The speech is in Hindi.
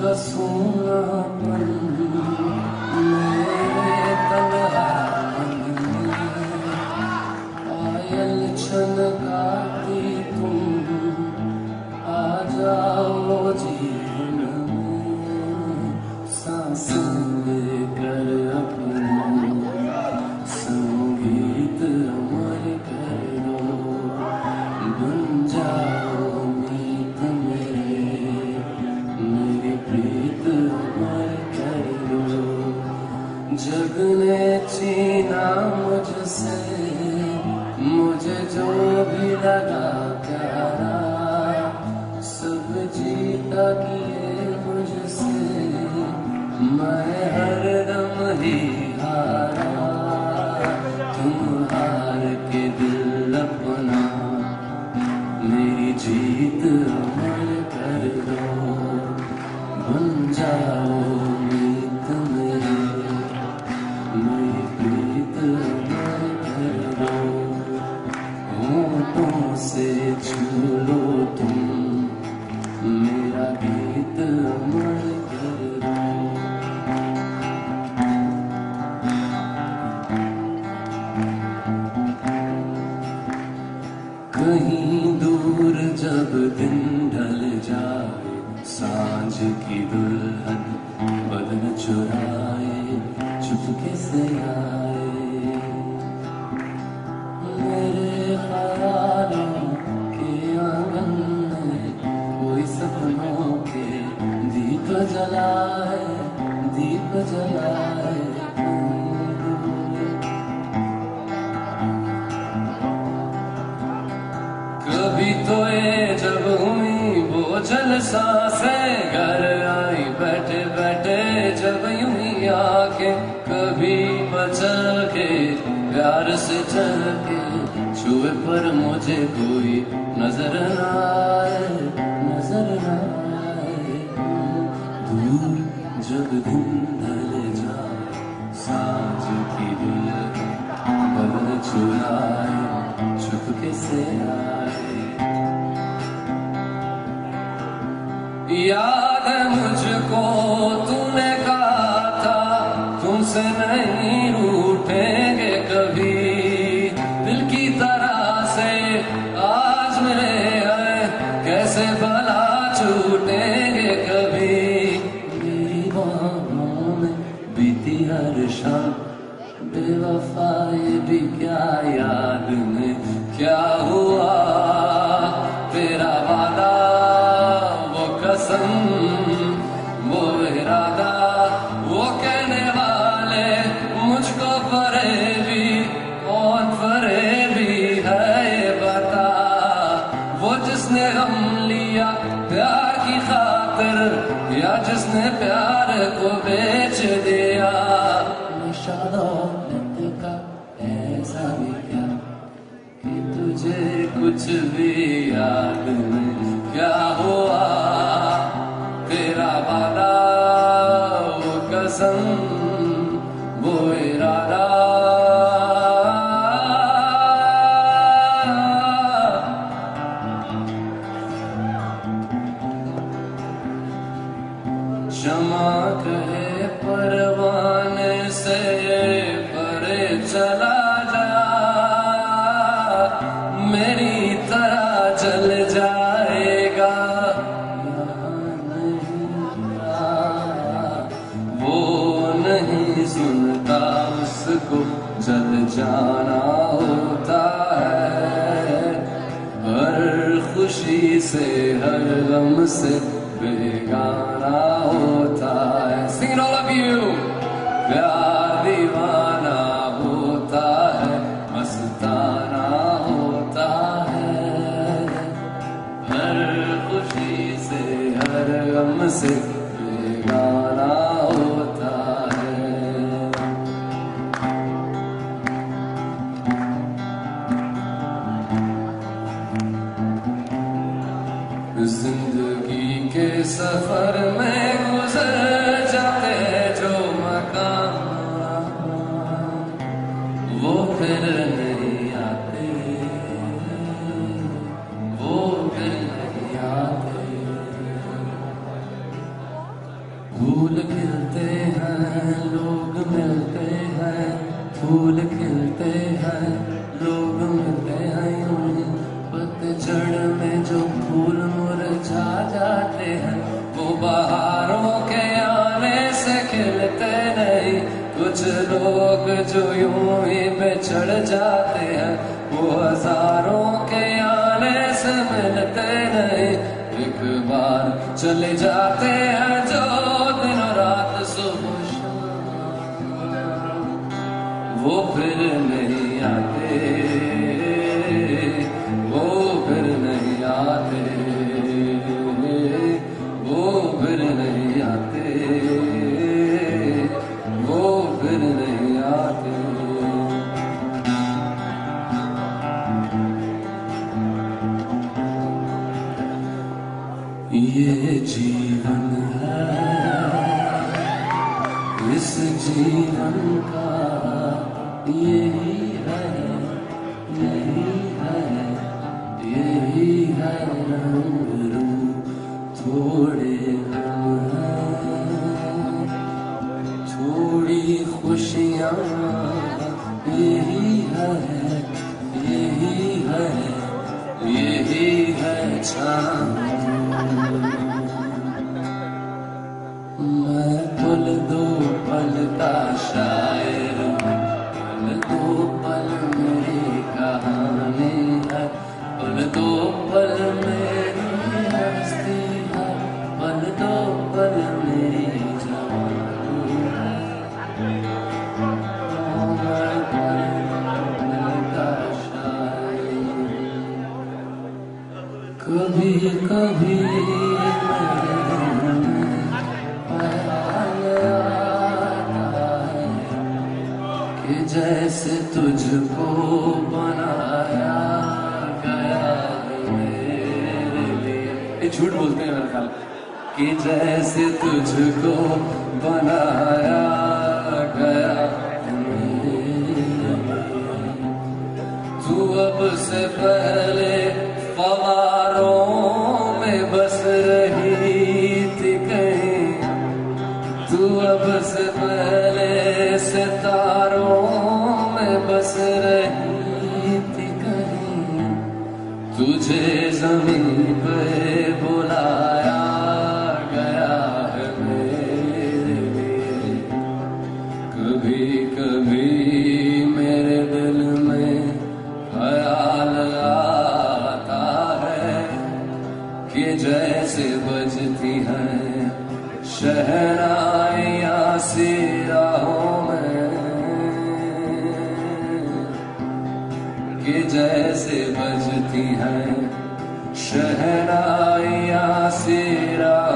का सूनापन मेरे तन्हापन में, पायल छनकाती तुम आ जाओ जीवन में, सांसें लेकर अपनी संगीत अमर कर दो, बन जाओ मीत मेरी प्रीत अमर कर दो। जग ने छीना मुझसे मुझे जो भी लगा प्यारा, सब जीता किए मुझसे मैं हरदम ही हारा। तुम हार के दिल अपना मेरी जीत अमर कर दो, बन जाओ मीत मेरी प्रीत अमर कर दो। होठों से छू लो तुम मेरा गीत अमर कर दो। कहीं दूर जब दिन ढल जाए, सांझ की दुल्हन बदन चुराए चुपके से आए, मेरे ख्यालों के आंगन में कोई सपनों के दीप जलाए, दीप जलाए। कभी तो ये जब हुई वो जल सांसें, घर आई बैठे बैठे जब यूं ही आंखें, कभी मचल के प्यार से चल के छुए पर मुझे कोई नजर न आए, नजर न आए। दूर जब दिन ढल जाए, सांझ की दुल्हन बदन चुराए चुपके से आए। याद है मुझको तूने कहा था तुमसे नहीं रूठेंगे कभी, दिल की तरह से आज मेरे आए कैसे भला छूटेंगे कभी। मेरी बाहों में बीती हर शाम बेवफाई भी क्या याद में, क्या हुआ तेरा वादा वो कसम वो इरादा, वो कहने वाले मुझको फरेबी कौन फरेबी है ये बता। वो जिसने गम लिया प्यार की खातिर या जिसने प्यार को बेच दिया, नशा दौलत का ऐसा भी क्या कि तुझे कुछ भी याद नहीं। क्या हुआ तेरा वादा वो कसम वो इरादा, क्षमा कहे परवाने से परे चला जा, मेरी तरह जल जाएगा। वो नहीं सुनता उसको जल जाना होता है, हर खुशी से हर गम से बेगाना होता है। Sing it all of you. प्यार दीवाना होता है, मस्ताना होता है, हर खुशी से हर गम से बेगाना होता है। जिंदगी के सफर में गुजर जाते जो मकाम, वो फिर नहीं आते, वो फिर नहीं आते। फूल खिलते हैं लोग मिलते हैं, फूल खिलते हैं लोग मिलते हैं यूं ही। पतझड़ में जो फूल मुरझा जाते हैं वो बहारों के आने से खिलते नहीं। कुछ लोग जो यूं ही बिछड़ जाते हैं वो हजारों के आने से मिलते नहीं। एक बार चले जाते हैं जो दिन रात सुबह शाम, वो फिर नहीं आते, वो फिर नहीं आते, वो फिर नहीं आते, वो फिर नहीं आते। ये जीवन है, इस जीवन का यही है, यही है, यही है रंग रूप। थोड़े हम हैं, थोड़ी खुशियाँ, यही है, यही है, यही है छाँव। मैं पल दो पल का शायर हूँ, पल दो पल मेरी कहानी है, पल दो पल मेरी हस्ती है, पल दो पल मेरी जवानी है। मैं पल का शायर, कभी कभी जैसे तुझको बनाया गया मेरे लिए। ये झूठ बोलते हैं मेरे ख्याल कि जैसे तुझको बनाया गया मेरे लिए। तू अब से पहले फवारों में बस रही थी कहीं, तू अब से पहले सितारों में बस रही थी कहीं। तुझे जमीन पे बुलाया गया है मेरे लिए। कभी कभी मेरे दिल में ख्याल आता है कि जैसे बजती हैं शहनाइयाँ सी राहों में, कि जैसे बजती हैं शहनाइयाँ सी राहों